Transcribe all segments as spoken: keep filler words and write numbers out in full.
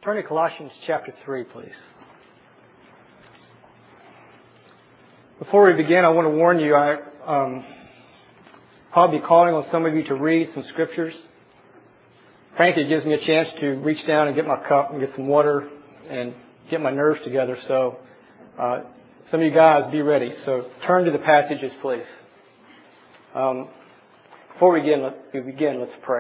Turn to Colossians chapter three, please. Before we begin, I want to warn you, I um, probably be calling on some of you to read some scriptures. Frankly, it gives me a chance to reach down and get my cup and get some water and get my nerves together. So uh, some of you guys, be ready. So turn to the passages, please. Um, before we begin, let, we begin, let's pray.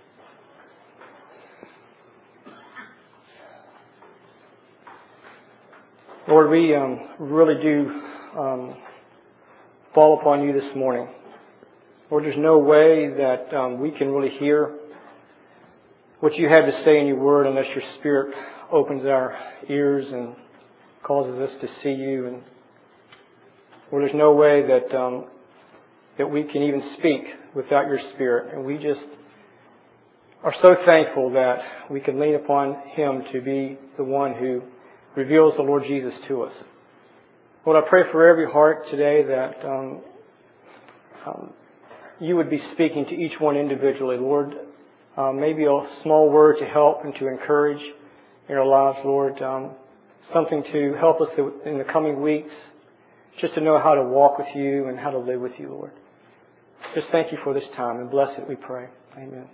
Lord, we um, really do um, fall upon you this morning. Lord, there's no way that um, we can really hear what you have to say in your word unless your Spirit opens our ears and causes us to see you. And Lord, there's no way that um, that we can even speak without your Spirit. And we just are so thankful that we can lean upon him to be the one who reveals the Lord Jesus to us. Lord, I pray for every heart today that um, um, you would be speaking to each one individually. Lord, uh, maybe a small word to help and to encourage in our lives, Lord. Um, something to help us in the coming weeks, just to know how to walk with you and how to live with you, Lord. Just thank you for this time and bless it, we pray. Amen.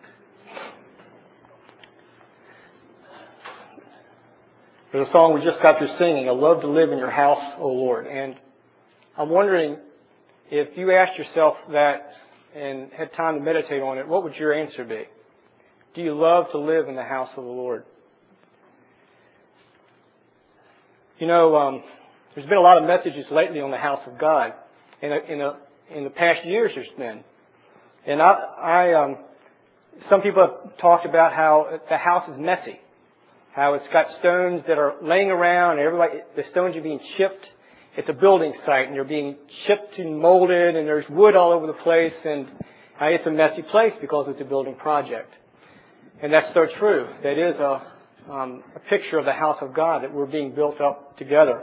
There's a song we just got through singing, I love to live in your house, O Lord. And I'm wondering if you asked yourself that and had time to meditate on it, what would your answer be? Do you love to live in the house of the Lord? You know, um, there's been a lot of messages lately on the house of God. In, a, in, a, in the past years there's been. And I, I um, some people have talked about how the house is messy. How it's got stones that are laying around, and everybody, the stones are being chipped. It's a building site, and they're being chipped and molded, and there's wood all over the place, and uh, it's a messy place because it's a building project. And that's so true. That is a, um, a picture of the house of God that we're being built up together.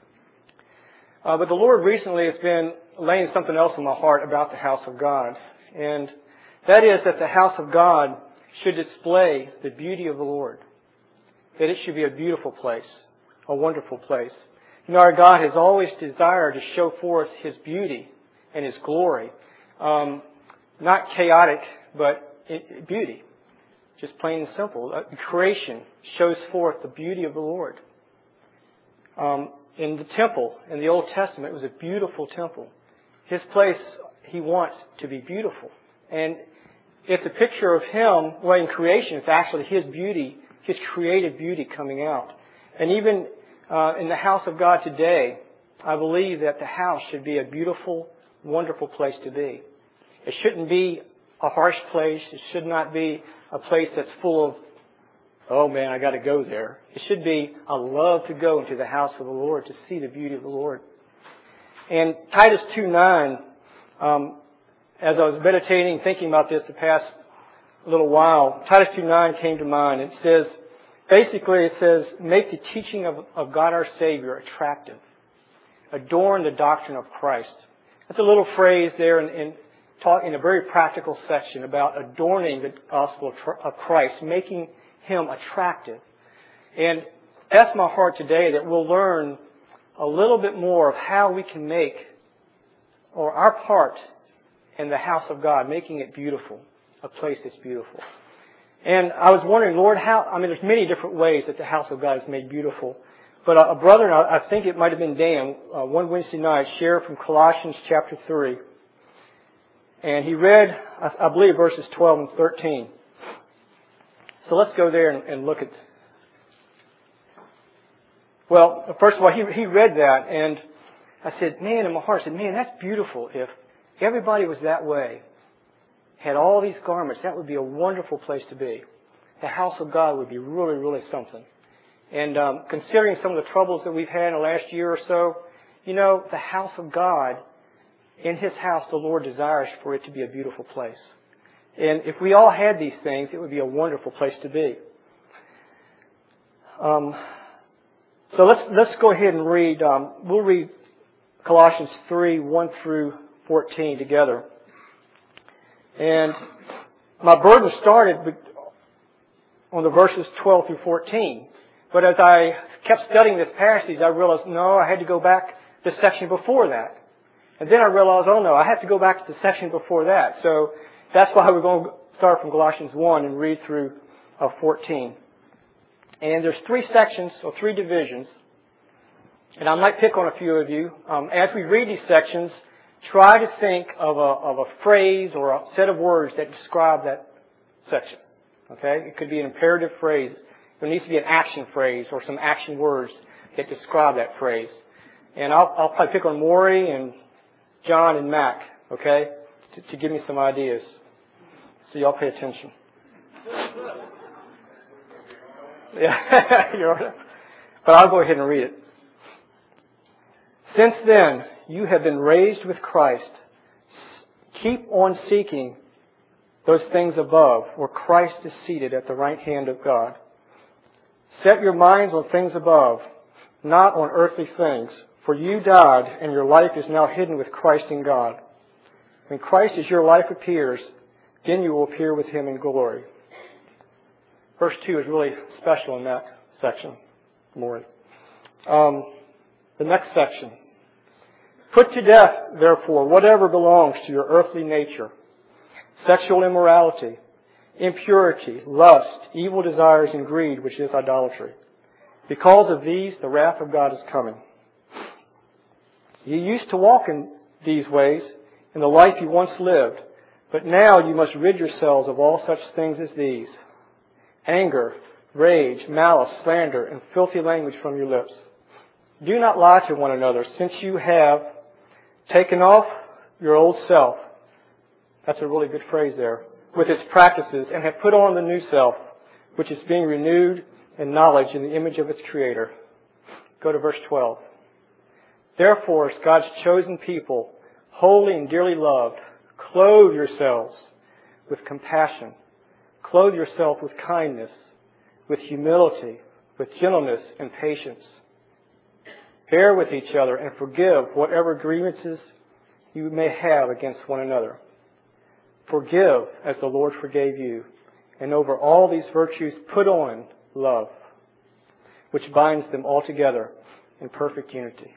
Uh, but the Lord recently has been laying something else in my heart about the house of God, and that is that the house of God should display the beauty of the Lord. That it should be a beautiful place, a wonderful place. You know, our God has always desired to show forth His beauty and His glory. Um, not chaotic, but it, beauty. Just plain and simple. Uh, creation shows forth the beauty of the Lord. Um, in the temple, in the Old Testament, it was a beautiful temple. His place, He wants to be beautiful. And it's a picture of Him, well, in creation, it's actually His beauty, His creative beauty coming out. And even uh, in the house of God today, I believe that the house should be a beautiful, wonderful place to be. It shouldn't be a harsh place. It should not be a place that's full of, oh man, I got to go there. It should be, I love to go into the house of the Lord to see the beauty of the Lord. And Titus two nine, um, as I was meditating, thinking about this the past little while, Titus two nine came to mind. It says, basically it says, make the teaching of, of God our Savior attractive. Adorn the doctrine of Christ. That's a little phrase there in, in, talk, in a very practical section about adorning the gospel of Christ, making Him attractive. And that's my heart today, that we'll learn a little bit more of how we can make, or our part in the house of God, making it beautiful. A place that's beautiful. And I was wondering, Lord, how, I mean, there's many different ways that the house of God is made beautiful. But a, a brother, I think it might have been Dan, uh, one Wednesday night, shared from Colossians chapter three. And he read, I, I believe, verses twelve and thirteen. So let's go there and, and look at. Well, first of all, he, he read that, and I said, man, in my heart, I said, man, that's beautiful. If everybody was that way, had all these garments, that would be a wonderful place to be. The house of God would be really, really something. And um, considering some of the troubles that we've had in the last year or so, you know, the house of God, in His house, the Lord desires for it to be a beautiful place. And if we all had these things, it would be a wonderful place to be. Um, so let's let's go ahead and read. Um, we'll read Colossians three one through fourteen together. And my burden started on the verses twelve through fourteen. But as I kept studying this passage, I realized, no, I had to go back to the section before that. And then I realized, oh no, I have to go back to the section before that. So that's why we're going to start from Galatians one and read through uh, fourteen. And there's three sections or three divisions. And I might pick on a few of you. Um, as we read these sections, try to think of a, of a phrase or a set of words that describe that section. Okay? It could be an imperative phrase. There needs to be an action phrase or some action words that describe that phrase. And I'll, I'll probably pick on Maury and John and Mac, okay, to, to give me some ideas. So y'all pay attention. Yeah, you're, but I'll go ahead and read it. Since then, you have been raised with Christ. Keep on seeking those things above, where Christ is seated at the right hand of God. Set your minds on things above, not on earthly things. For you died, and your life is now hidden with Christ in God. When Christ as your life appears, then you will appear with Him in glory. Verse two is really special in that section. More. Um, the next section. Put to death, therefore, whatever belongs to your earthly nature. Sexual immorality, impurity, lust, evil desires, and greed, which is idolatry. Because of these, the wrath of God is coming. You used to walk in these ways in the life you once lived, but now you must rid yourselves of all such things as these: anger, rage, malice, slander, and filthy language from your lips. Do not lie to one another, since you have taken off your old self. That's a really good phrase there. With its practices, and have put on the new self, which is being renewed in knowledge in the image of its Creator. Go to verse twelve. Therefore, as God's chosen people, holy and dearly loved, clothe yourselves with compassion. Clothe yourself with kindness, with humility, with gentleness and patience. Bear with each other and forgive whatever grievances you may have against one another. Forgive as the Lord forgave you. And over all these virtues put on love, which binds them all together in perfect unity.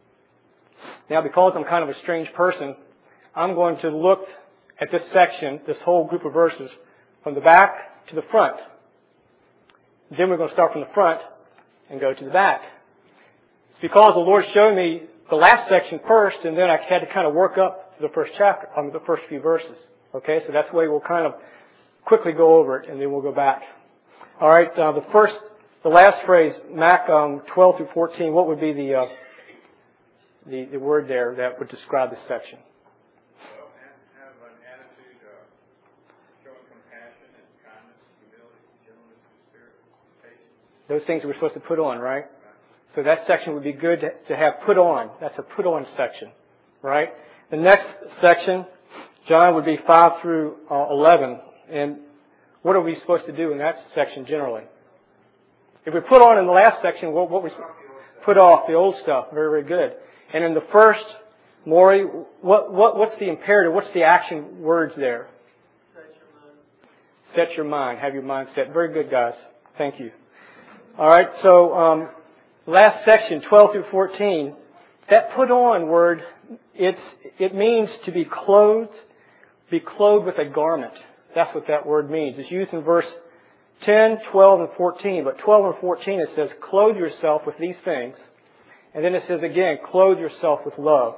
Now, because I'm kind of a strange person, I'm going to look at this section, this whole group of verses, from the back to the front. Then we're going to start from the front and go to the back. It's because the Lord showed me the last section first, and then I had to kind of work up to the first chapter, um, the first few verses. Okay, so that's the way we'll kind of quickly go over it, and then we'll go back. All right, uh, the first, the last phrase, Mac um, twelve through fourteen. What would be the, uh, the the word there that would describe this section? Well, have an attitude of showing compassion and kindness, humility, gentleness, and spirit, patience. Those things we're supposed to put on, right? So that section would be good to, to have put on. That's a put on section, right? The next section, John, would be five through eleven. And what are we supposed to do in that section generally? If we put on in the last section, what, what we put off the old stuff. Very, very good. And in the first, Maury, what, what, what's the imperative? What's the action words there? Set your mind. Set your mind. Have your mind set. Very good, guys. Thank you. All right. So, um, last section, twelve through fourteen. That put on word, it's, it means to be clothed, be clothed with a garment. That's what that word means. It's used in verse ten, twelve, and fourteen. But twelve and fourteen, it says, clothe yourself with these things. And then it says again, clothe yourself with love.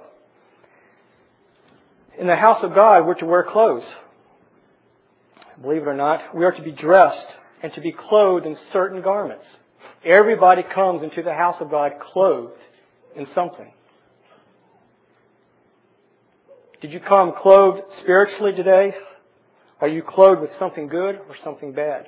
In the house of God, we're to wear clothes. Believe it or not, we are to be dressed and to be clothed in certain garments. Everybody comes into the house of God clothed in something. Did you come clothed spiritually today? Are you clothed with something good or something bad?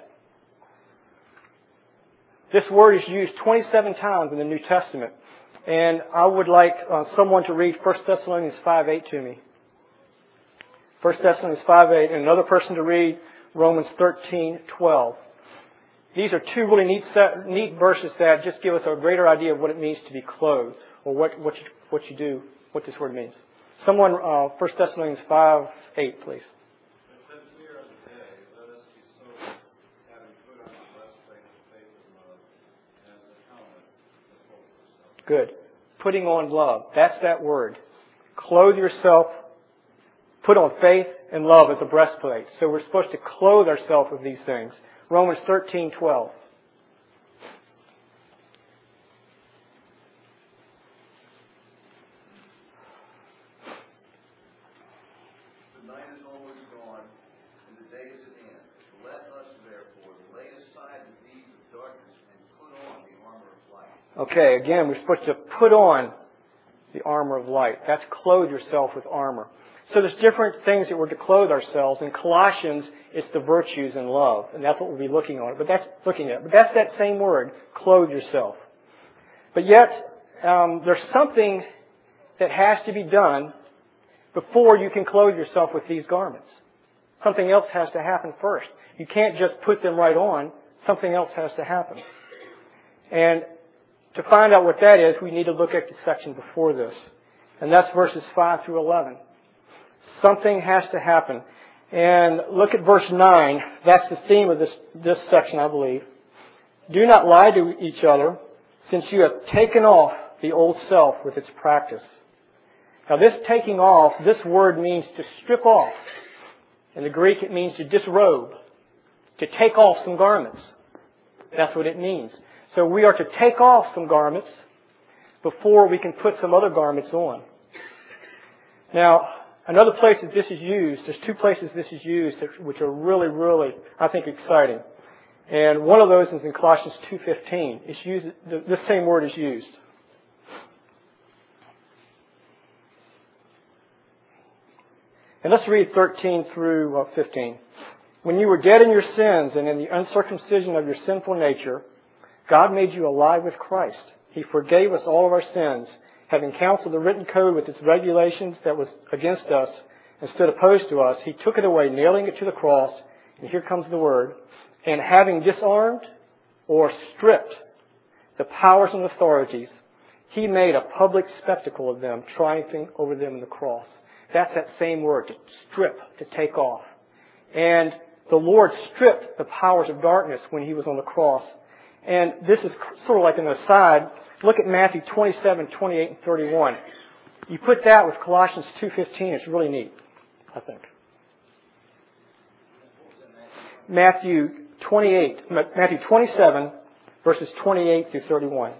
This word is used twenty-seven times in the New Testament. And I would like uh, someone to read First Thessalonians five eight to me. First Thessalonians five eight, and another person to read Romans thirteen twelve. These are two really neat set, neat verses that just give us a greater idea of what it means to be clothed, or what what you, what you do, what this word means. Someone, uh, First Thessalonians five eight, please. But since we are of the day, let us be sober, having put on the breastplate of faith and love, and Good. Putting on love. That's that word. Clothe yourself. Put on faith and love as a breastplate. So we're supposed to clothe ourselves with these things. Romans thirteen twelve. The night is almost gone, and the day is at hand. Let us, therefore, lay aside the deeds of darkness and put on the armor of light. Okay, again, we're supposed to put on the armor of light. That's clothe yourself with armor. So there's different things that we're to clothe ourselves. In Colossians, it's the virtues and love, and that's what we'll be looking on. But that's looking at. But that's that same word, clothe yourself. But yet, um, there's something that has to be done before you can clothe yourself with these garments. Something else has to happen first. You can't just put them right on. Something else has to happen. And to find out what that is, we need to look at the section before this. And that's verses five through eleven. Something has to happen. And look at verse nine. That's the theme of this, this section, I believe. Do not lie to each other, since you have taken off the old self with its practice. Now this taking off, this word means to strip off. In the Greek it means to disrobe, to take off some garments. That's what it means. So we are to take off some garments before we can put some other garments on. Now, another place that this is used, there's two places this is used which are really, really, I think, exciting. And one of those is in Colossians two fifteen. It's used, the same word is used. And let's read thirteen through fifteen. When you were dead in your sins and in the uncircumcision of your sinful nature, God made you alive with Christ. He forgave us all of our sins, having canceled the written code with its regulations that was against us and stood opposed to us. He took it away, nailing it to the cross, and here comes the word, and having disarmed or stripped the powers and authorities, He made a public spectacle of them, triumphing over them in the cross. That's that same word, to strip, to take off. And the Lord stripped the powers of darkness when He was on the cross. And this is sort of like an aside. Look at Matthew twenty-seven, twenty-eight, and thirty-one. You put that with Colossians two fifteen, it's really neat, I think. Matthew twenty-eight, Matthew twenty-seven, verses twenty-eight through thirty-one.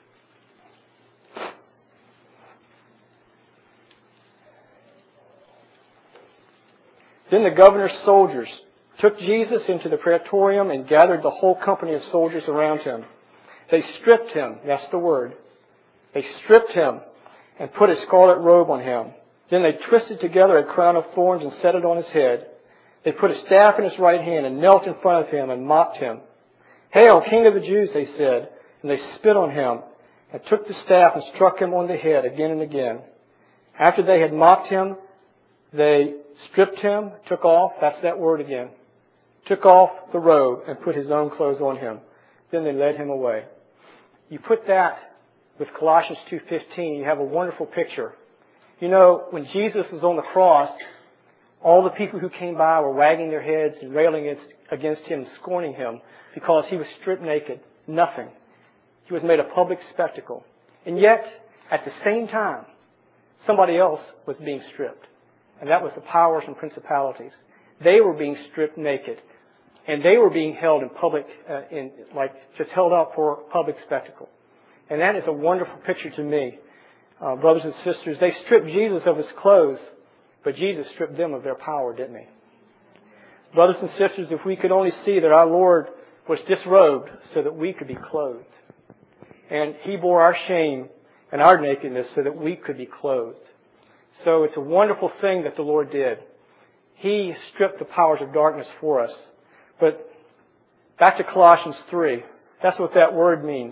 Then the governor's soldiers took Jesus into the praetorium and gathered the whole company of soldiers around Him. They stripped Him, that's the word. They stripped Him and put a scarlet robe on Him. Then they twisted together a crown of thorns and set it on His head. They put a staff in His right hand and knelt in front of Him and mocked Him. "Hail, King of the Jews," they said, and they spit on Him and took the staff and struck Him on the head again and again. After they had mocked Him, they stripped Him, took off, that's that word again, took off the robe and put His own clothes on Him. Then they led Him away. You put that with Colossians two fifteen, you have a wonderful picture. You know, when Jesus was on the cross, all the people who came by were wagging their heads and railing against Him, scorning Him, because He was stripped naked. Nothing. He was made a public spectacle. And yet, at the same time, somebody else was being stripped. And that was the powers and principalities. They were being stripped naked. And they were being held in public, uh, in like just held up for public spectacle. And that is a wonderful picture to me. Uh, brothers and sisters, they stripped Jesus of His clothes, but Jesus stripped them of their power, didn't He? Brothers and sisters, if we could only see that our Lord was disrobed so that we could be clothed. And He bore our shame and our nakedness so that we could be clothed. So it's a wonderful thing that the Lord did. He stripped the powers of darkness for us. But back to Colossians three. That's what that word means.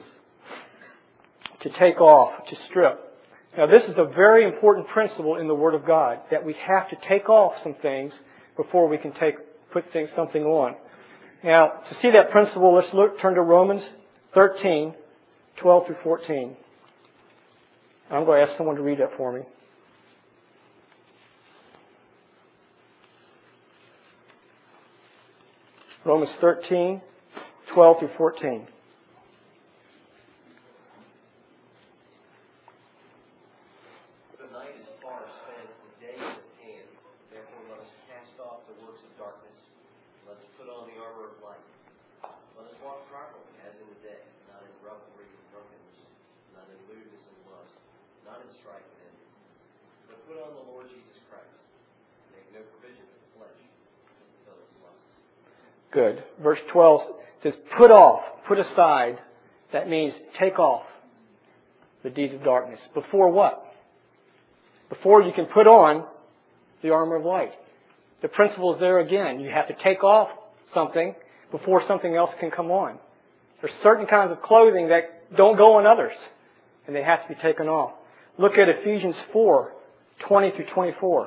To take off, to strip. Now this is a very important principle in the Word of God, that we have to take off some things before we can take put things, something on. Now, to see that principle, let's look, turn to Romans thirteen, twelve through fourteen. I'm going to ask someone to read that for me. Romans thirteen, twelve through fourteen. on the Lord Jesus Christ. Make no provision for the flesh to fulfill its lusts. Good. Verse twelve says, put off, put aside. That means take off the deeds of darkness. Before what? Before you can put on the armor of light. The principle is there again. You have to take off something before something else can come on. There's certain kinds of clothing that don't go on others, and they have to be taken off. Look at Ephesians four, twenty through twenty-four.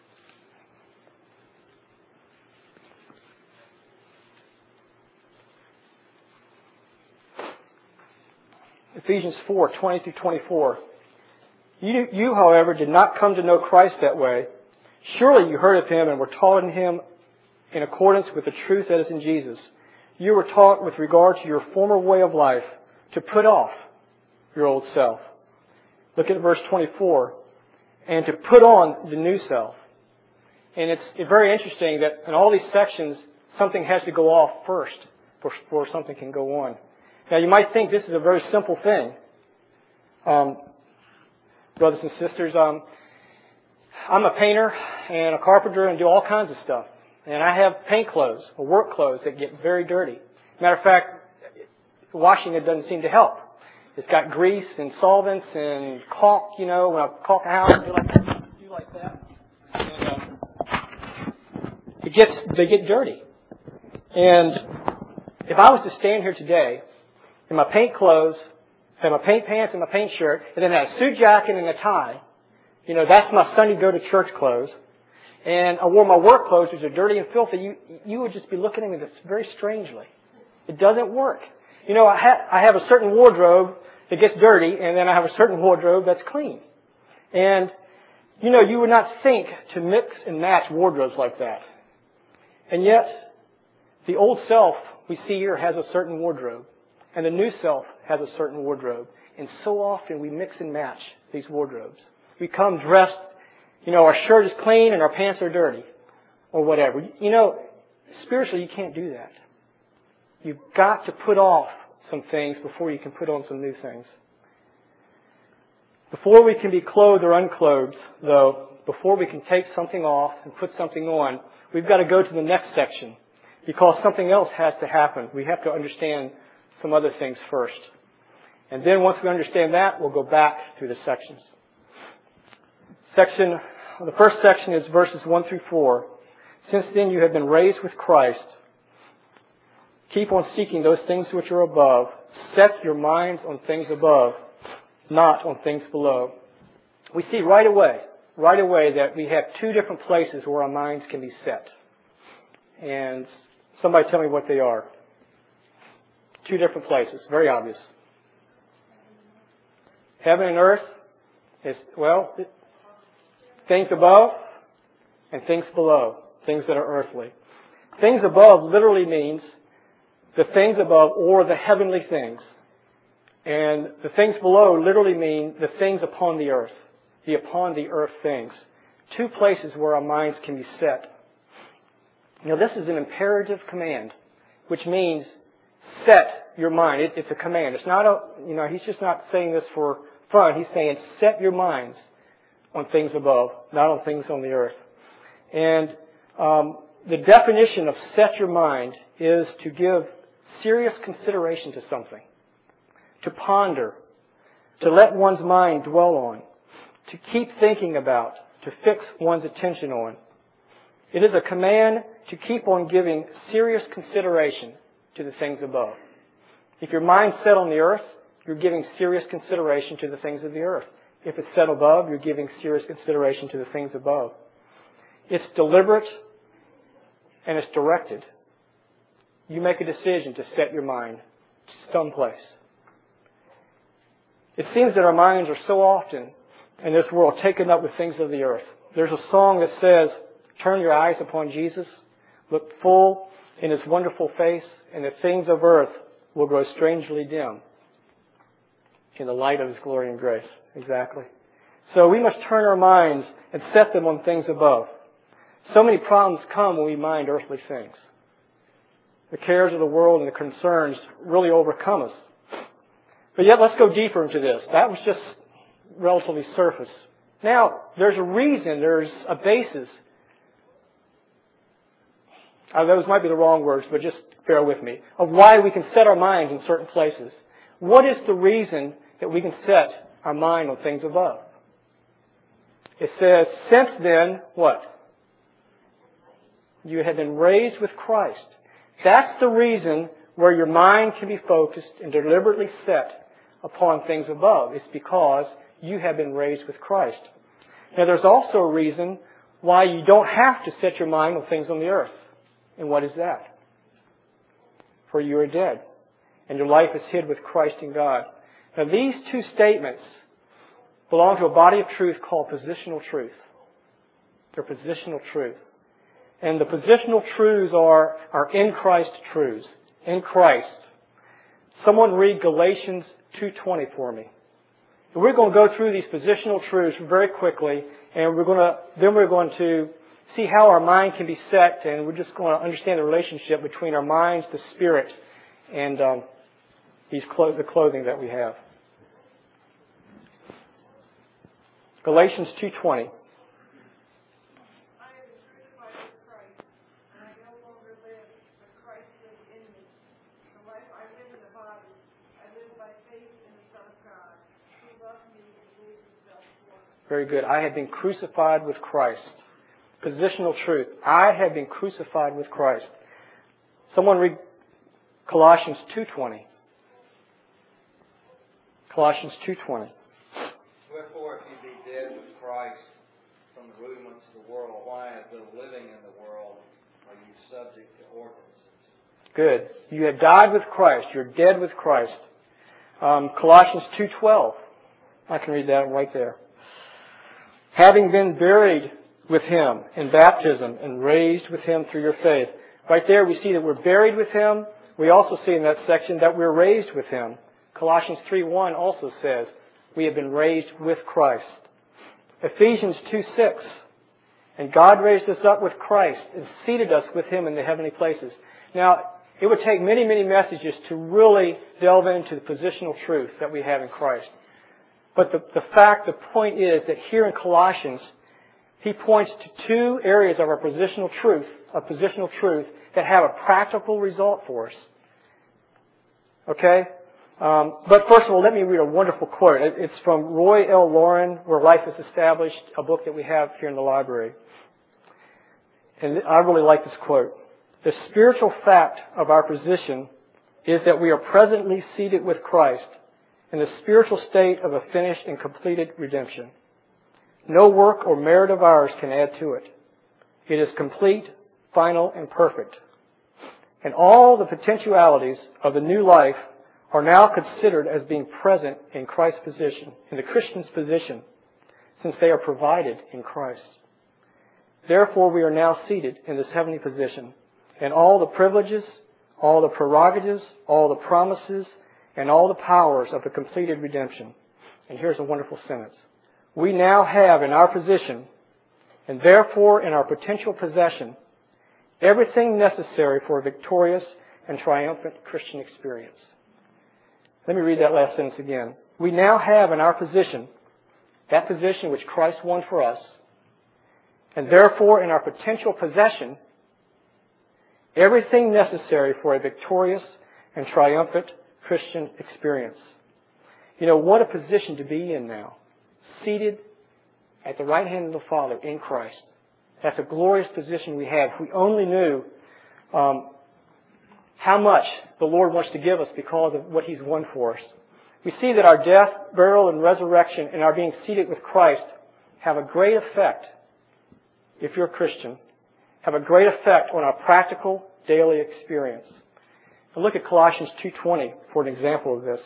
Ephesians four, twenty through twenty-four. You, you, however, did not come to know Christ that way. Surely you heard of Him and were taught in Him in accordance with the truth that is in Jesus. You were taught with regard to your former way of life to put off your old self. Look at verse twenty-four. And to put on the new self. And it's, it's very interesting that in all these sections, something has to go off first before something can go on. Now, you might think this is a very simple thing. Um, brothers and sisters, um, I'm a painter and a carpenter and do all kinds of stuff. And I have paint clothes or work clothes that get very dirty. Matter of fact, washing it doesn't seem to help. It's got grease and solvents and caulk, you know, when I caulk a house, I do like, do like that. And, um, it gets, they get dirty. And if I was to stand here today in my paint clothes, have my paint pants and my paint shirt, and then have a suit jacket and a tie, you know, that's my Sunday go to church clothes, and I wore my work clothes, which are dirty and filthy, you, you would just be looking at me very strangely. It doesn't work. You know, I, ha- I have a certain wardrobe that gets dirty, and then I have a certain wardrobe that's clean. And, you know, you would not think to mix and match wardrobes like that. And yet, the old self we see here has a certain wardrobe, and the new self has a certain wardrobe. And so often we mix and match these wardrobes. We come dressed, you know, our shirt is clean and our pants are dirty, or whatever. You know, spiritually you can't do that. You've got to put off some things before you can put on some new things. Before we can be clothed or unclothed, though, before we can take something off and put something on, we've got to go to the next section, because something else has to happen. We have to understand some other things first. And then once we understand that, we'll go back through the sections. Section, the first section is verses one through four. Since then you have been raised with Christ. Keep on seeking those things which are above. Set your minds on things above, not on things below. We see right away, right away that we have two different places where our minds can be set. And somebody tell me what they are. Two different places, very obvious. Heaven and earth is, well, things above and things below, things that are earthly. Things above literally means the things above or the heavenly things. And the things below literally mean the things upon the earth, the upon the earth things. Two places where our minds can be set. Now this is an imperative command, which means set your mind. It, it's a command. It's not a, you know, he's just not saying this for fun. He's saying set your minds on things above, not on things on the earth. And um, the definition of set your mind is to give serious consideration to something, to ponder, to let one's mind dwell on, to keep thinking about, to fix one's attention on. It is a command to keep on giving serious consideration to the things above. If your mind's set on the earth, you're giving serious consideration to the things of the earth. If it's set above, you're giving serious consideration to the things above. It's deliberate and it's directed. You make a decision to set your mind someplace. It seems that our minds are so often in this world taken up with things of the earth. There's a song that says, turn your eyes upon Jesus, look full in His wonderful face, and the things of earth will grow strangely dim in the light of His glory and grace. Exactly. So we must turn our minds and set them on things above. So many problems come when we mind earthly things. The cares of the world and the concerns really overcome us. But yet let's go deeper into this. That was just relatively surface. Now, there's a reason, there's a basis. Uh, those might be the wrong words, but just bear with me. Of why we can set our minds in certain places. What is the reason that we can set our mind on things above? It says, since then, what? You have been raised with Christ. That's the reason where your mind can be focused and deliberately set upon things above. It's because you have been raised with Christ. Now, there's also a reason why you don't have to set your mind on things on the earth. And what is that? For you are dead, and your life is hid with Christ in God. Now, these two statements belong to a body of truth called positional truth. They're positional truth. And the positional truths are, are in Christ truths. In Christ. Someone read Galatians two twenty for me. And we're going to go through these positional truths very quickly, and we're going to, then we're going to see how our mind can be set, and we're just going to understand the relationship between our minds, the spirit, and um, these clo- the clothing that we have. Galatians two twenty. Very good. I have been crucified with Christ. Positional truth. I have been crucified with Christ. Someone read Colossians two twenty. Colossians two twenty. Wherefore, if you be dead with Christ from the rudiments of the world, why, though living in the world, are you subject to ordinances? Good. You have died with Christ. You're dead with Christ. Um, Colossians two twelve. I can read that right there. Having been buried with Him in baptism and raised with Him through your faith. Right there we see that we're buried with Him. We also see in that section that we're raised with Him. Colossians three one also says we have been raised with Christ. Ephesians two six. And God raised us up with Christ and seated us with Him in the heavenly places. Now, it would take many, many messages to really delve into the positional truth that we have in Christ. But the, the fact, the point is that here in Colossians, he points to two areas of our positional truth, of positional truth, that have a practical result for us. Okay? Um, but first of all, let me read a wonderful quote. It, it's from Roy L. Lauren, Where Life is Established, a book that we have here in the library. And I really like this quote. The spiritual fact of our position is that we are presently seated with Christ in the spiritual state of a finished and completed redemption. No work or merit of ours can add to it. It is complete, final, and perfect. And all the potentialities of the new life are now considered as being present in Christ's position, in the Christian's position, since they are provided in Christ. Therefore, we are now seated in this heavenly position, and all the privileges, all the prerogatives, all the promises, and all the powers of the completed redemption. And here's a wonderful sentence. We now have in our position, and therefore in our potential possession, everything necessary for a victorious and triumphant Christian experience. Let me read that last sentence again. We now have in our position, that position which Christ won for us, and therefore in our potential possession, everything necessary for a victorious and triumphant Christian experience. You know, what a position to be in now. Seated at the right hand of the Father in Christ. That's a glorious position we have. If we only knew um, how much the Lord wants to give us because of what He's won for us. We see that our death, burial, and resurrection and our being seated with Christ have a great effect, if you're a Christian, have a great effect on our practical daily experience. And look at Colossians two twenty for an example of this.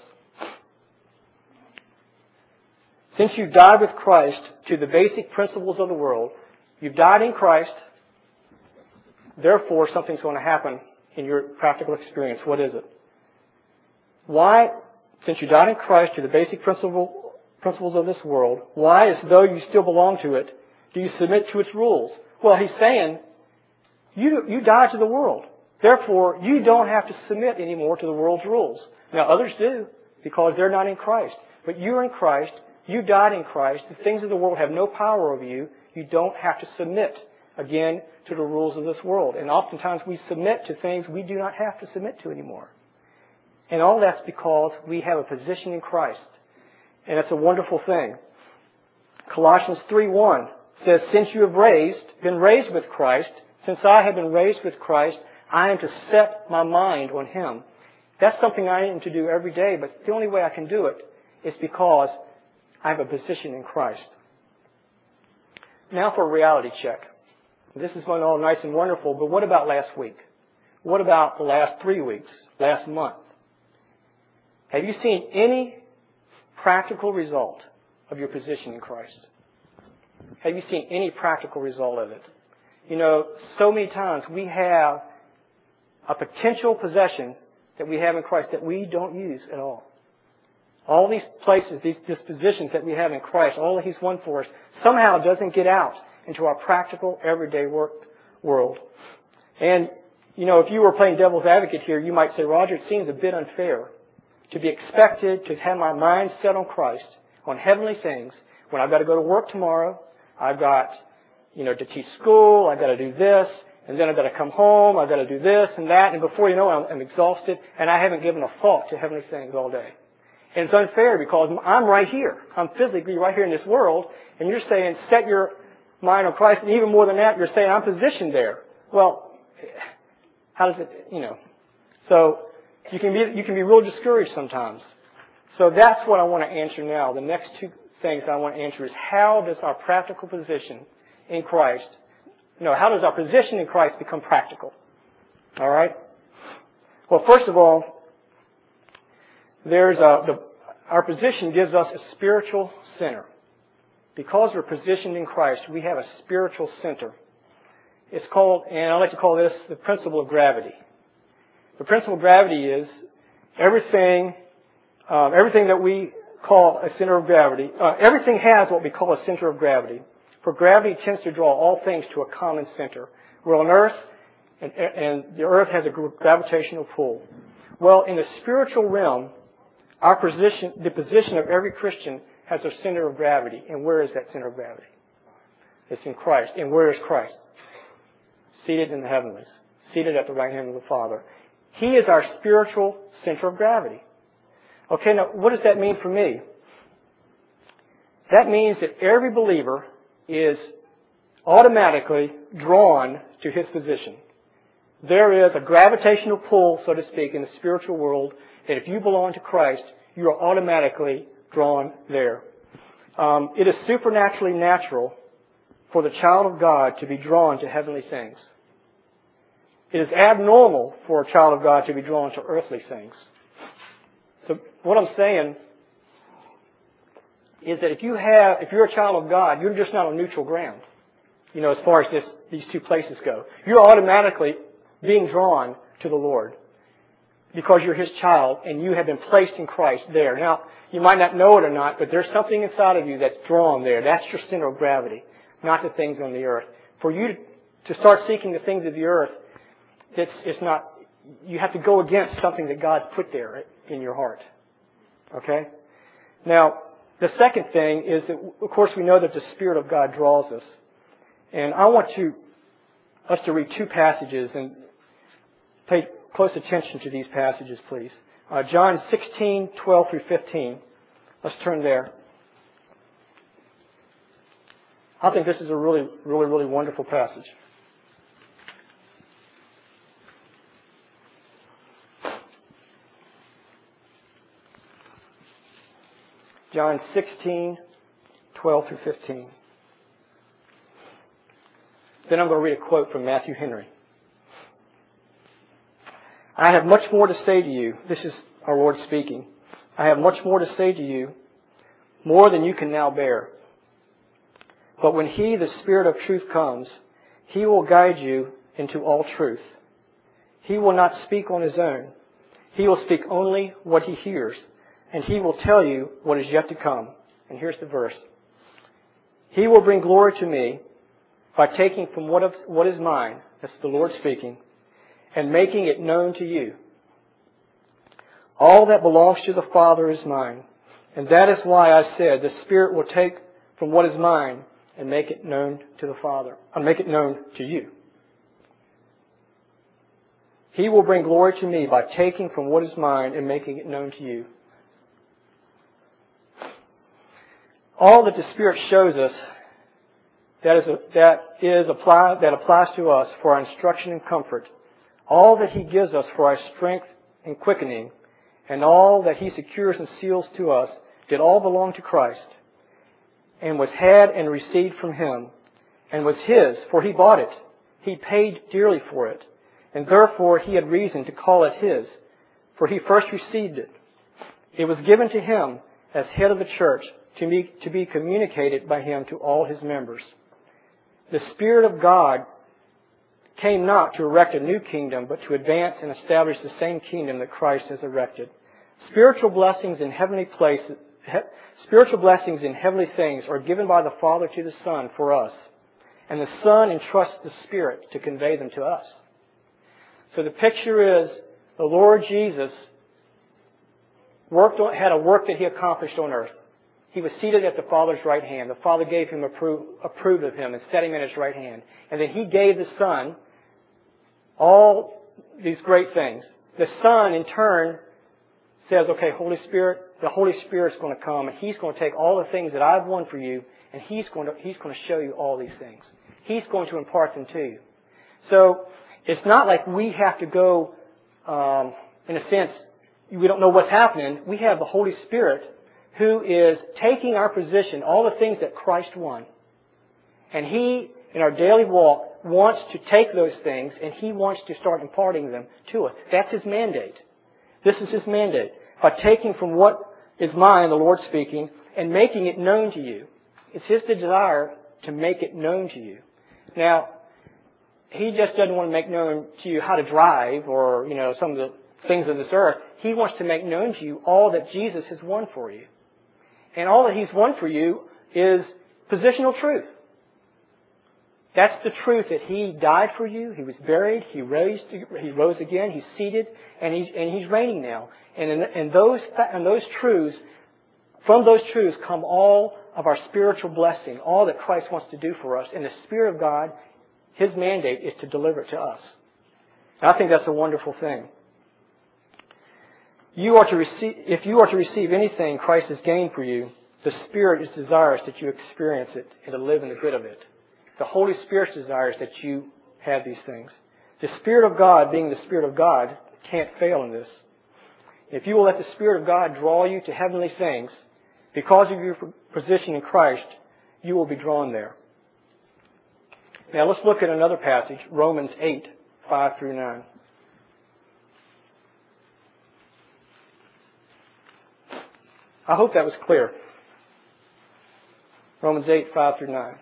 Since you died with Christ to the basic principles of the world, you've died in Christ, therefore something's going to happen in your practical experience. What is it? Why, since you died in Christ to the basic principle, principles of this world, why, as though you still belong to it, do you submit to its rules? Well, he's saying, you, you died to the world. Therefore, you don't have to submit anymore to the world's rules. Now, others do, because they're not in Christ. But you're in Christ. you died in Christ. The things of the world have no power over you. You don't have to submit, again, to the rules of this world. And oftentimes we submit to things we do not have to submit to anymore. And all that's because we have a position in Christ. And it's a wonderful thing. Colossians three one says, since you have raised, been raised with Christ, since I have been raised with Christ, I am to set my mind on Him. That's something I am to do every day, but the only way I can do it is because I have a position in Christ. Now for a reality check. This is going all nice and wonderful, but what about last week? What about the last three weeks, last month? Have you seen any practical result of your position in Christ? Have you seen any practical result of it? You know, so many times we have a potential possession that we have in Christ that we don't use at all. All these places, these dispositions that we have in Christ, all that He's won for us, somehow doesn't get out into our practical, everyday work world. And, you know, if you were playing devil's advocate here, you might say, Roger, it seems a bit unfair to be expected to have my mind set on Christ, on heavenly things, when I've got to go to work tomorrow, I've got, you know, to teach school, I've got to do this, and then I've got to come home, I've got to do this and that, and before you know it, I'm, I'm exhausted, and I haven't given a thought to heavenly things all day. And it's unfair because I'm right here. I'm physically right here in this world, and you're saying, set your mind on Christ, and even more than that, you're saying, I'm positioned there. Well, how does it, you know, so you can be, you can be real discouraged sometimes. So that's what I want to answer now. The next two things I want to answer is, how does our practical position in Christ, no, how does our position in Christ become practical? All right? Well, first of all, there's a, the, our position gives us a spiritual center. Because we're positioned in Christ, we have a spiritual center. It's called, and I like to call this the principle of gravity. The principle of gravity is everything, um, everything that we call a center of gravity. Uh, everything has what we call a center of gravity. For gravity tends to draw all things to a common center. We're on Earth, and, and the Earth has a gravitational pull. Well, in the spiritual realm, our position, the position of every Christian has a center of gravity. And where is that center of gravity? It's in Christ. And where is Christ? Seated in the heavenlies. Seated at the right hand of the Father. He is our spiritual center of gravity. Okay, now what does that mean for me? That means that every believer is automatically drawn to his position. There is a gravitational pull, so to speak, in the spiritual world, that if you belong to Christ, you are automatically drawn there. Um, it is supernaturally natural for the child of God to be drawn to heavenly things. It is abnormal for a child of God to be drawn to earthly things. So what I'm saying is that if you have, if you're a child of God, you're just not on neutral ground. You know, as far as this, these two places go. You're automatically being drawn to the Lord because you're His child and you have been placed in Christ there. Now, you might not know it or not, but there's something inside of you that's drawn there. That's your center of gravity, not the things on the earth. For you to start seeking the things of the earth, it's, it's not, you have to go against something that God put there in your heart. Okay? Now, the second thing is that, of course, we know that the Spirit of God draws us. And I want to, us to read two passages and pay close attention to these passages, please. Uh, John sixteen, twelve through fifteen. Let's turn there. I think this is a really, really, really wonderful passage. John sixteen, twelve through fifteen. Then I'm going to read a quote from Matthew Henry. I have much more to say to you. This is our Lord speaking. I have much more to say to you, more than you can now bear. But when He, the Spirit of truth, comes, He will guide you into all truth. He will not speak on His own. He will speak only what He hears, and He will tell you what is yet to come. And here's the verse. He will bring glory to me by taking from what, of, what is mine, that's the Lord speaking, and making it known to you. All that belongs to the Father is mine. And that is why I said the Spirit will take from what is mine and make it known to the Father, and make it known to you. He will bring glory to me by taking from what is mine and making it known to you. All that the Spirit shows us that is, a, that is apply, that applies to us for our instruction and comfort, all that He gives us for our strength and quickening, and all that He secures and seals to us did all belong to Christ, and was had and received from Him, and was His, for He bought it. He paid dearly for it, and therefore He had reason to call it His, for He first received it. It was given to Him as head of the church to be, to be communicated by Him to all His members. The Spirit of God came not to erect a new kingdom, but to advance and establish the same kingdom that Christ has erected. Spiritual blessings in heavenly places, he, spiritual blessings in heavenly things are given by the Father to the Son for us, and the Son entrusts the Spirit to convey them to us. So the picture is the Lord Jesus worked on, had a work that He accomplished on earth. He was seated at the Father's right hand. The Father gave Him approve, approved of Him and set Him in His right hand. And then He gave the Son all these great things. The Son, in turn, says, okay, Holy Spirit, the Holy Spirit's going to come and He's going to take all the things that I've won for you and He's going to, He's going to show you all these things. He's going to impart them to you. So, it's not like we have to go, um, in a sense, we don't know what's happening. We have the Holy Spirit who is taking our position, all the things that Christ won. And He, in our daily walk, wants to take those things and He wants to start imparting them to us. That's His mandate. This is His mandate. By taking from what is mine, the Lord speaking, and making it known to you. It's His desire to make it known to you. Now, He just doesn't want to make known to you how to drive or, you know, some of the things of this earth. He wants to make known to you all that Jesus has won for you. And all that He's won for you is positional truth. That's the truth that He died for you. He was buried. He raised. He rose again. He's seated, and He's and He's reigning now. And in, and those and those truths, from those truths come all of our spiritual blessing, all that Christ wants to do for us. And the Spirit of God, His mandate is to deliver it to us. And I think that's a wonderful thing. You are to receive, if you are to receive anything Christ has gained for you, the Spirit is desirous that you experience it and to live in the good of it. The Holy Spirit desires that you have these things. The Spirit of God, being the Spirit of God, can't fail in this. If you will let the Spirit of God draw you to heavenly things, because of your position in Christ, you will be drawn there. Now let's look at another passage, Romans eight, five through nine. I hope that was clear. Romans eight, five through nine.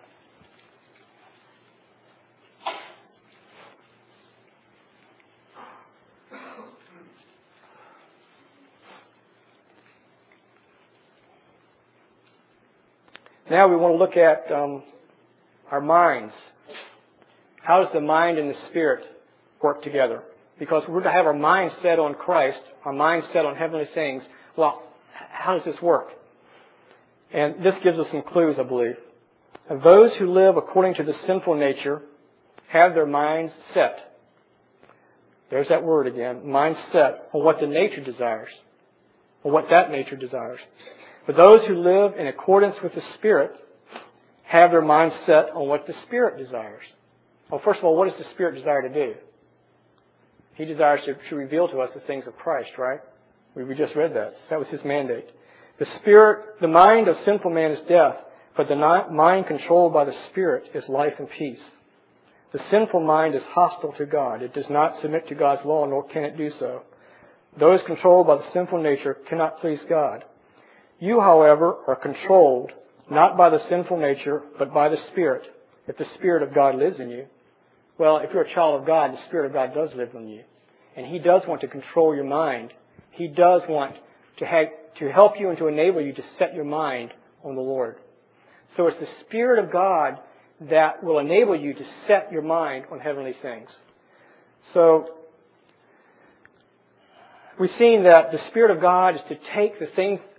Now we want to look at um, our minds. How does the mind and the Spirit work together? Because we're to have our mind set on Christ, our mind set on heavenly things. Well, how does this work? And this gives us some clues, I believe. And those who live according to the sinful nature have their minds set. There's that word again. Mind set on what the nature desires. Or what that nature desires. But those who live in accordance with the Spirit have their mind set on what the Spirit desires. Well, first of all, what does the Spirit desire to do? He desires to, to reveal to us the things of Christ, right? We, we just read that. That was His mandate. The Spirit, the mind of sinful man is death, but the mind controlled by the Spirit is life and peace. The sinful mind is hostile to God. It does not submit to God's law, nor can it do so. Those controlled by the sinful nature cannot please God. You, however, are controlled not by the sinful nature, but by the Spirit, if the Spirit of God lives in you. Well, if you're a child of God, the Spirit of God does live in you. And He does want to control your mind. He does want to have, to help you and to enable you to set your mind on the Lord. So it's the Spirit of God that will enable you to set your mind on heavenly things. So we've seen that the Spirit of God is to take the things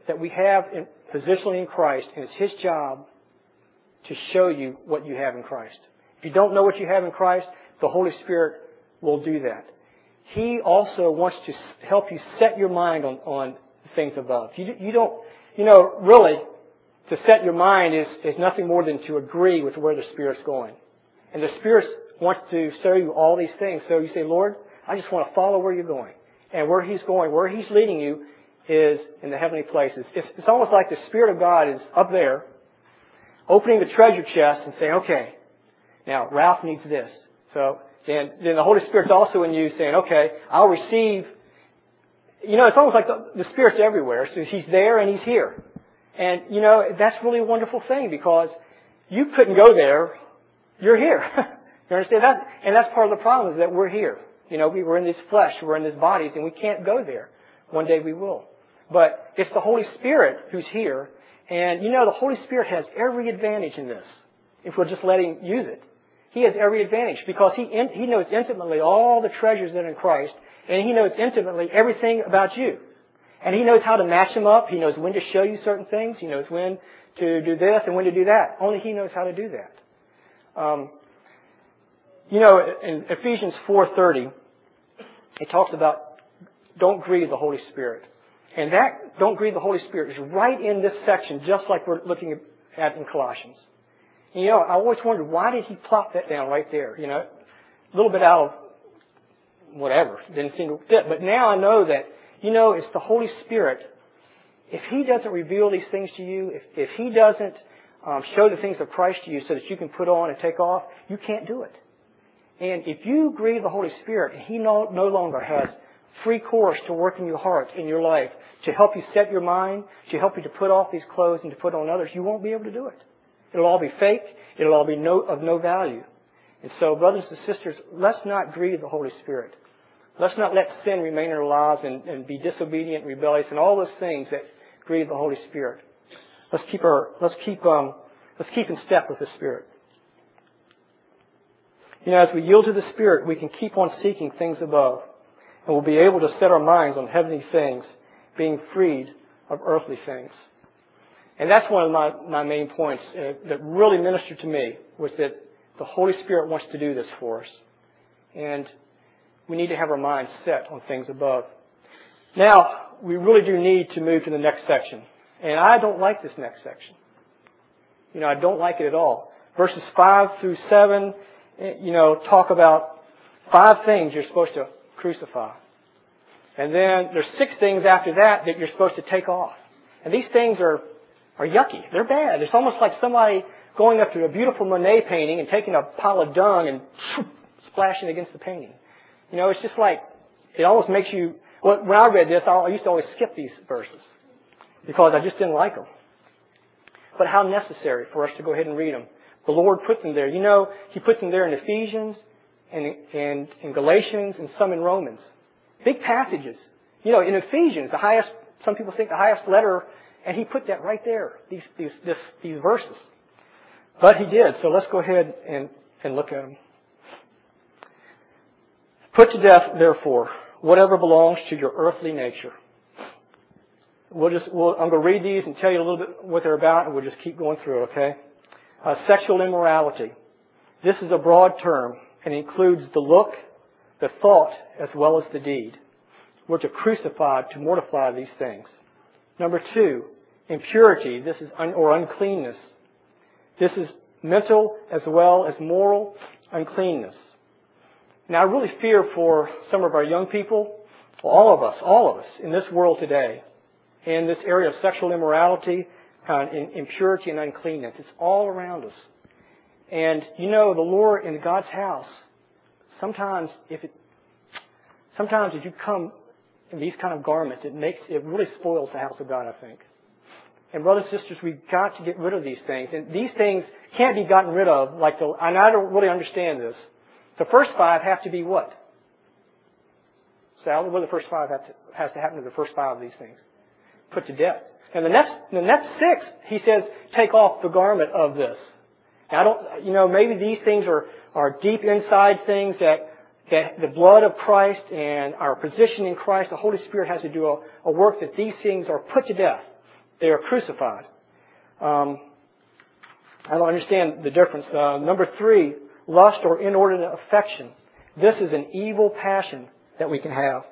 that we have in, positionally in Christ, and it's His job to show you what you have in Christ. If you don't know what you have in Christ, the Holy Spirit will do that. He also wants to help you set your mind on, on things above. You, you don't, you know, really, to set your mind is, is nothing more than to agree with where the Spirit's going. And the Spirit wants to show you all these things. So you say, Lord, I just want to follow where you're going. And where He's going, where He's leading you is in the heavenly places. It's, it's almost like the Spirit of God is up there, opening the treasure chest and saying, okay, now Ralph needs this. So then, then the Holy Spirit's also in you saying, okay, I'll receive. You know, it's almost like the, the Spirit's everywhere. So He's there and He's here. And, you know, that's really a wonderful thing because you couldn't go there. You're here. You understand that? And that's part of the problem is that we're here. You know, we were in this flesh, we're in this body, and we can't go there. One day we will. But it's the Holy Spirit who's here. And, you know, the Holy Spirit has every advantage in this if we'll just let Him use it. He has every advantage because He He knows intimately all the treasures that are in Christ, and He knows intimately everything about you. And He knows how to match them up. He knows when to show you certain things. He knows when to do this and when to do that. Only He knows how to do that. Um, you know, in Ephesians four thirty, it talks about don't grieve the Holy Spirit. And that don't grieve the Holy Spirit is right in this section, just like we're looking at in Colossians. And, you know, I always wondered, why did He plop that down right there? You know, a little bit out of whatever. Didn't seem to fit. But now I know that, you know, it's the Holy Spirit. If He doesn't reveal these things to you, if, if He doesn't um, show the things of Christ to you so that you can put on and take off, you can't do it. And if you grieve the Holy Spirit and He no, no longer has free course to work in your heart, in your life, to help you set your mind, to help you to put off these clothes and to put on others, you won't be able to do it. It'll all be fake. It'll all be no, of no value. And so, brothers and sisters, let's not grieve the Holy Spirit. Let's not let sin remain in our lives and, and be disobedient, rebellious, and all those things that grieve the Holy Spirit. Let's keep our, let's keep, um, let's keep in step with the Spirit. You know, as we yield to the Spirit, we can keep on seeking things above. And we'll be able to set our minds on heavenly things, being freed of earthly things. And that's one of my, my main points uh, that really ministered to me, was that the Holy Spirit wants to do this for us. And we need to have our minds set on things above. Now, we really do need to move to the next section. And I don't like this next section. You know, I don't like it at all. Verses five through seven, you know, talk about five things you're supposed to crucify. And then there's six things after that that you're supposed to take off. And these things are, are yucky. They're bad. It's almost like somebody going up to a beautiful Monet painting and taking a pile of dung and splashing against the painting. You know, it's just like, it almost makes you, well, when I read this, I used to always skip these verses because I just didn't like them. But how necessary for us to go ahead and read them. The Lord puts them there. You know, He puts them there in Ephesians and in, in Galatians and some in Romans. Big passages. You know, in Ephesians, the highest, some people think the highest letter, and He put that right there, these, these, this, these verses. But He did, so let's go ahead and, and look at them. Put to death, therefore, whatever belongs to your earthly nature. We'll just, we'll, I'm going to read these and tell you a little bit what they're about, and we'll just keep going through, okay? Uh, sexual immorality. This is a broad term and includes the look, the thought, as well as the deed. We're to crucify, to mortify these things. Number two, impurity. This is un, or uncleanness. This is mental as well as moral uncleanness. Now, I really fear for some of our young people, all of us, all of us in this world today, in this area of sexual immorality, uh, in, impurity and uncleanness. It's all around us. And, you know, the Lord in God's house, sometimes if it, sometimes if you come in these kind of garments, it makes, it really spoils the house of God, I think. And brothers and sisters, we've got to get rid of these things. And these things can't be gotten rid of like the, and I don't really understand this. The first five have to be what? Sal, what are the first five have to, has to happen to the first five of these things? Put to death. And the next, the next six, he says, take off the garment of this. Now, I don't, you know, maybe these things are, are deep inside things that, that the blood of Christ and our position in Christ, the Holy Spirit has to do a, a work that these things are put to death. They are crucified. Um, I don't understand the difference. Uh, number three, lust or inordinate affection. This is an evil passion that we can have.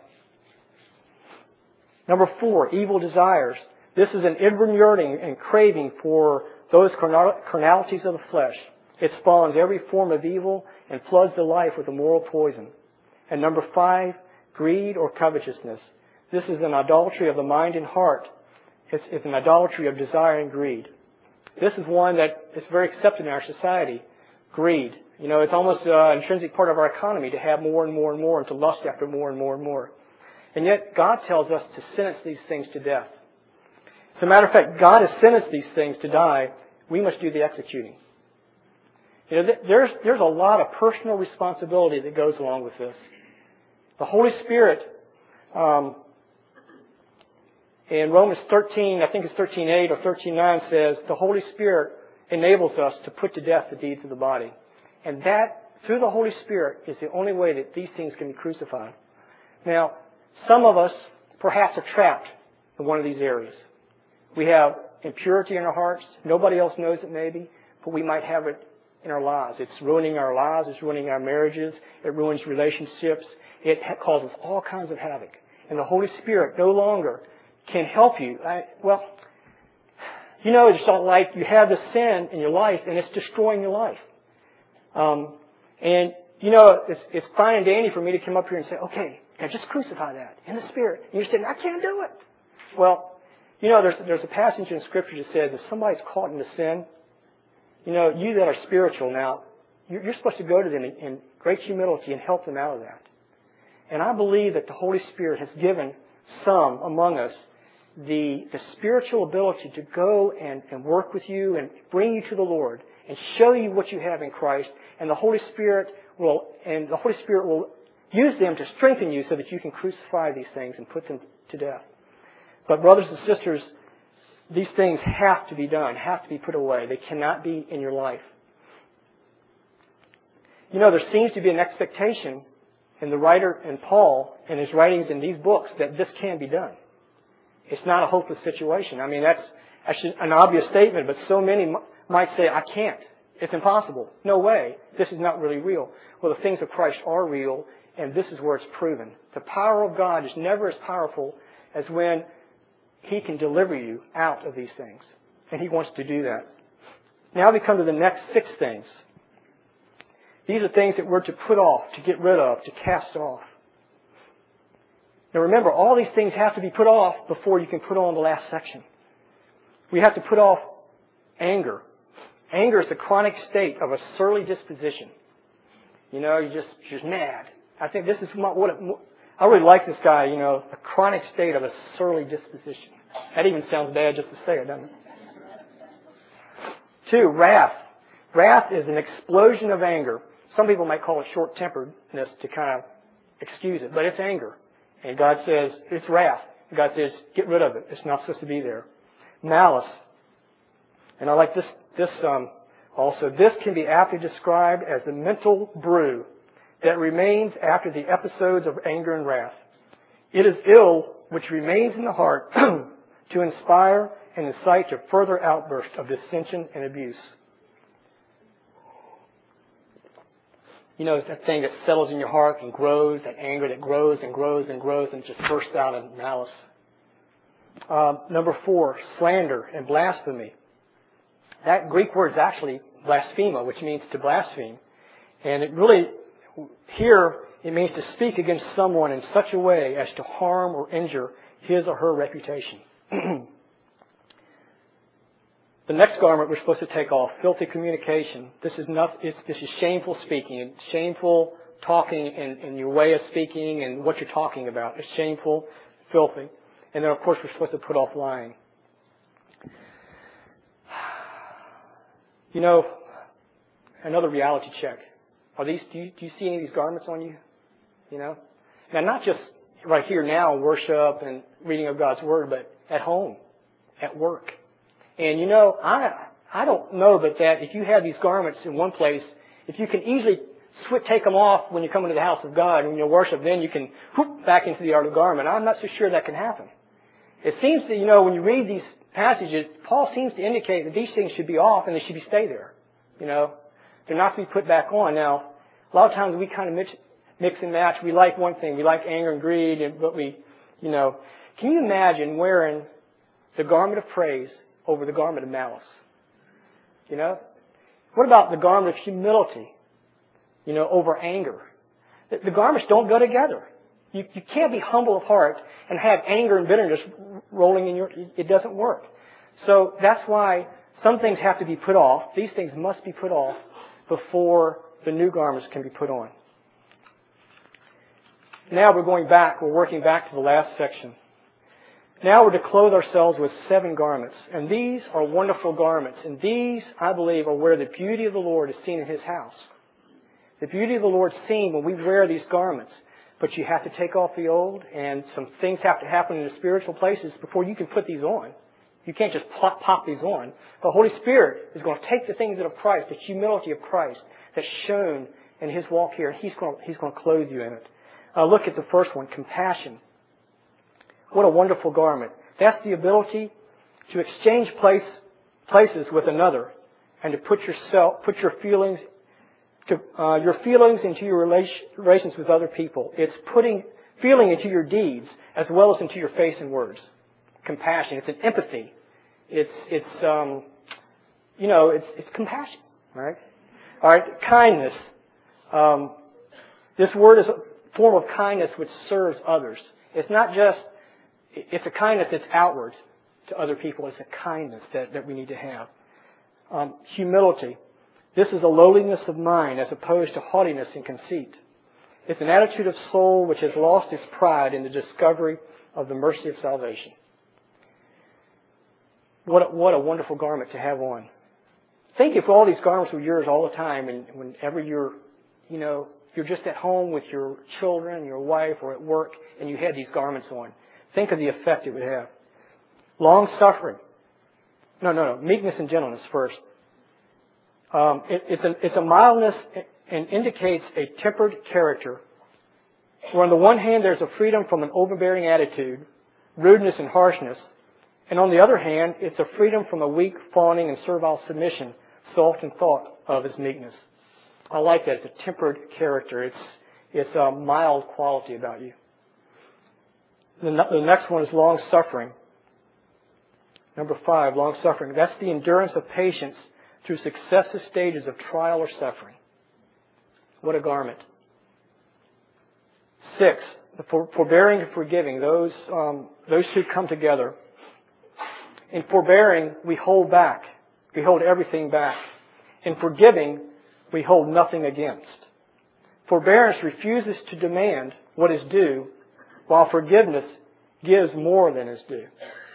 Number four, evil desires. This is an inward yearning and craving for those carnalities of the flesh. It spawns every form of evil and floods the life with a moral poison. And number five, greed or covetousness. This is an idolatry of the mind and heart. It's, it's an idolatry of desire and greed. This is one that is very accepted in our society. Greed. You know, it's almost an intrinsic part of our economy to have more and more and more and to lust after more and more and more. And yet God tells us to sentence these things to death. As a matter of fact, God has sentenced these things to die. We must do the executing. You know, there's, there's a lot of personal responsibility that goes along with this. The Holy Spirit, um, in Romans thirteen, I think it's thirteen eight or thirteen nine says, the Holy Spirit enables us to put to death the deeds of the body. And that, through the Holy Spirit, is the only way that these things can be crucified. Now, some of us perhaps are trapped in one of these areas. We have impurity in our hearts. Nobody else knows it maybe, but we might have it in our lives. It's ruining our lives. It's ruining our marriages. It ruins relationships. It causes all kinds of havoc. And the Holy Spirit no longer can help you. I, well, you know, it's not like you have this sin in your life and it's destroying your life. Um, and, you know, it's, it's fine and dandy for me to come up here and say, okay, now just crucify that in the Spirit. And you're saying, I can't do it. Well, you know, there's, there's a passage in Scripture that says if somebody's caught in the sin, you know, you that are spiritual now, you're, you're supposed to go to them in, in great humility and help them out of that. And I believe that the Holy Spirit has given some among us the, the spiritual ability to go and, and work with you and bring you to the Lord and show you what you have in Christ. And the Holy Spirit will, and the Holy Spirit will use them to strengthen you so that you can crucify these things and put them to death. But brothers and sisters, these things have to be done, have to be put away. They cannot be in your life. You know, there seems to be an expectation in the writer, in Paul, in his writings in these books, that this can be done. It's not a hopeless situation. I mean, that's actually an obvious statement, but so many m- might say, I can't. It's impossible. No way. This is not really real. Well, the things of Christ are real, and this is where it's proven. The power of God is never as powerful as when He can deliver you out of these things. And He wants to do that. Now we come to the next six things. These are things that we're to put off, to get rid of, to cast off. Now remember, all these things have to be put off before you can put on the last section. We have to put off anger. Anger is the chronic state of a surly disposition. You know, you're just, you're just mad. I think this is what it, I really like this guy, you know, a chronic state of a surly disposition. That even sounds bad just to say it, doesn't it? Two, wrath. Wrath is an explosion of anger. Some people might call it short-temperedness to kind of excuse it, but it's anger. And God says, it's wrath. God says, get rid of it. It's not supposed to be there. Malice. And I like this, this um, also. This can be aptly described as the mental brew that remains after the episodes of anger and wrath. It is ill which remains in the heart to inspire and incite to further outbursts of dissension and abuse. You know, it's that thing that settles in your heart and grows, that anger that grows and grows and grows and just bursts out in malice. Um, number four, slander and blasphemy. That Greek word is actually blasphema, which means to blaspheme. And it really, here, it means to speak against someone in such a way as to harm or injure his or her reputation. The next garment we're supposed to take off, filthy communication. This is not, it's, this is shameful speaking. It's shameful talking in, in your way of speaking and what you're talking about. It's shameful, filthy. And then, of course, we're supposed to put off lying. You know, another reality check. Are these? Do you, do you see any of these garments on you? You know, now not just right here now, worship and reading of God's Word, but at home, at work. And you know, I I don't know, but that if you have these garments in one place, if you can easily switch, take them off when you come into the house of God and you worship, then you can whoop back into the outer garment. I'm not so sure that can happen. It seems that, you know, when you read these passage, it, Paul seems to indicate that these things should be off and they should be stay there. You know, they're not to be put back on. Now, a lot of times we kind of mix, mix and match. We like one thing. We like anger and greed, and, but we, you know, can you imagine wearing the garment of praise over the garment of malice? You know? What about the garment of humility, you know, over anger? The, the garments don't go together. You, you can't be humble of heart and have anger and bitterness rolling in your... It doesn't work. So that's why some things have to be put off. These things must be put off before the new garments can be put on. Now we're going back. We're working back to the last section. Now we're to clothe ourselves with seven garments. And these are wonderful garments. And these, I believe, are where the beauty of the Lord is seen in His house. The beauty of the Lord is seen when we wear these garments. But you have to take off the old, and some things have to happen in the spiritual places before you can put these on. You can't just pop, pop these on. The Holy Spirit is going to take the things of Christ, the humility of Christ that's shown in His walk here, and He's going to, He's going to clothe you in it. Uh, look at the first one, compassion. What a wonderful garment. That's the ability to exchange place, places with another and to put yourself, put your feelings, to, uh, your feelings into your relation, relations with other people. It's putting feeling into your deeds as well as into your face and words. Compassion. It's an empathy. It's, it's, um, you know, it's, it's compassion. All right. All right. Kindness. Um, this word is a form of kindness which serves others. It's not just, it's a kindness that's outward to other people. It's a kindness that, that we need to have. Um, humility. This is a lowliness of mind as opposed to haughtiness and conceit. It's an attitude of soul which has lost its pride in the discovery of the mercy of salvation. What a, what a wonderful garment to have on. Think if all these garments were yours all the time, and whenever you're, you know, you're just at home with your children, your wife, or at work, and you had these garments on. Think of the effect it would have. Long suffering. No, no, no. Meekness and gentleness first. Um, it, it's, a, it's a mildness and indicates a tempered character. Where on the one hand there's a freedom from an overbearing attitude, rudeness and harshness, and on the other hand it's a freedom from a weak, fawning, and servile submission, so often thought of as meekness. I like that. It's a tempered character. It's it's a mild quality about you. The, the next one is long suffering. Number five, long suffering. That's the endurance of patience through successive stages of trial or suffering. What a garment. Six, the for, forbearing and forgiving. Those um, those two come together. In forbearing, we hold back. We hold everything back. In forgiving, we hold nothing against. Forbearance refuses to demand what is due, while forgiveness gives more than is due.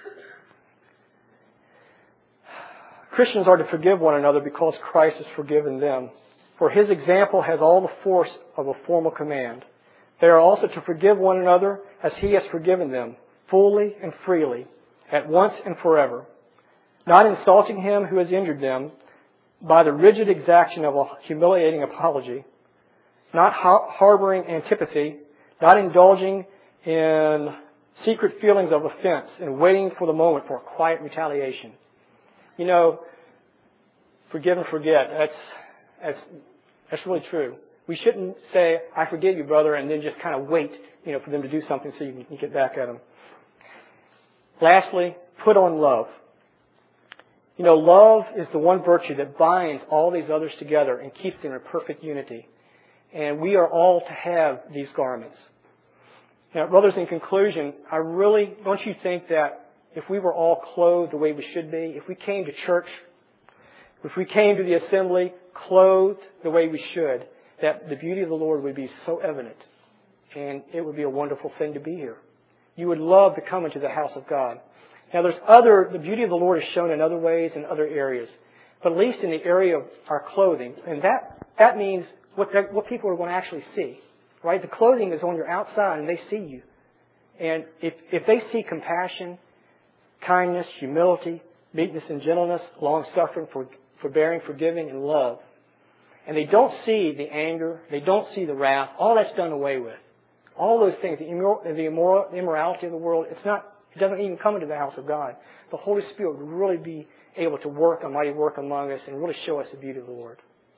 Christians are to forgive one another because Christ has forgiven them. For His example has all the force of a formal command. They are also to forgive one another as He has forgiven them, fully and freely, at once and forever, not insulting him who has injured them by the rigid exaction of a humiliating apology, not harboring antipathy, not indulging in secret feelings of offense and waiting for the moment for a quiet retaliation. You know, forgive and forget. That's that's that's really true. We shouldn't say, "I forgive you, brother," and then just kind of wait, you know, for them to do something so you can you get back at them. Lastly, put on love. You know, love is the one virtue that binds all these others together and keeps them in perfect unity. And we are all to have these garments. Now, brothers, in conclusion, I really, don't you think that if we were all clothed the way we should be, if we came to church, if we came to the assembly clothed the way we should, that the beauty of the Lord would be so evident, and it would be a wonderful thing to be here. You would love to come into the house of God. Now, there's other, the beauty of the Lord is shown in other ways in other areas, but at least in the area of our clothing, and that that means what what people are going to actually see, right? The clothing is on your outside, and they see you, and if if they see compassion, kindness, humility, meekness and gentleness, long-suffering, for, forbearing, forgiving, and love, and they don't see the anger, they don't see the wrath, all that's done away with. All those things, the, immor- the, immor- the immorality of the world, it's not He doesn't even come into the house of God. The Holy Spirit would really be able to work a mighty work among us and really show us the beauty of the Lord.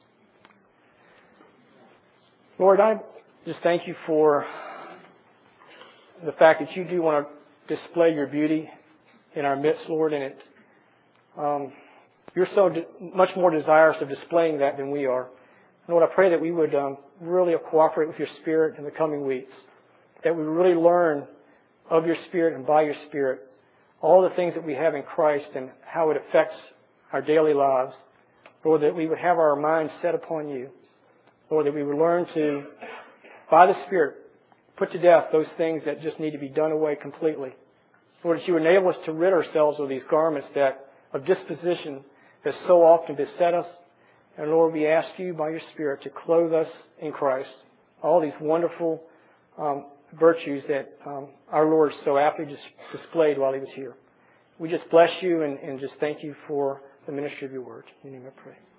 Lord, I just thank you for the fact that you do want to display your beauty in our midst, Lord, and it, um, you're so de- much more desirous of displaying that than we are. Lord, I pray that we would um, really cooperate with your Spirit in the coming weeks, that we really learn of your Spirit and by your Spirit all the things that we have in Christ and how it affects our daily lives. Lord, that we would have our minds set upon you. Lord, that we would learn to, by the Spirit, put to death those things that just need to be done away completely. Lord, that you enable us to rid ourselves of these garments that of disposition that so often beset us. And Lord, we ask you by your Spirit to clothe us in Christ. All these wonderful um, virtues that um, our Lord so aptly dis- displayed while he was here. We just bless you and, and just thank you for the ministry of your word. In your name I pray.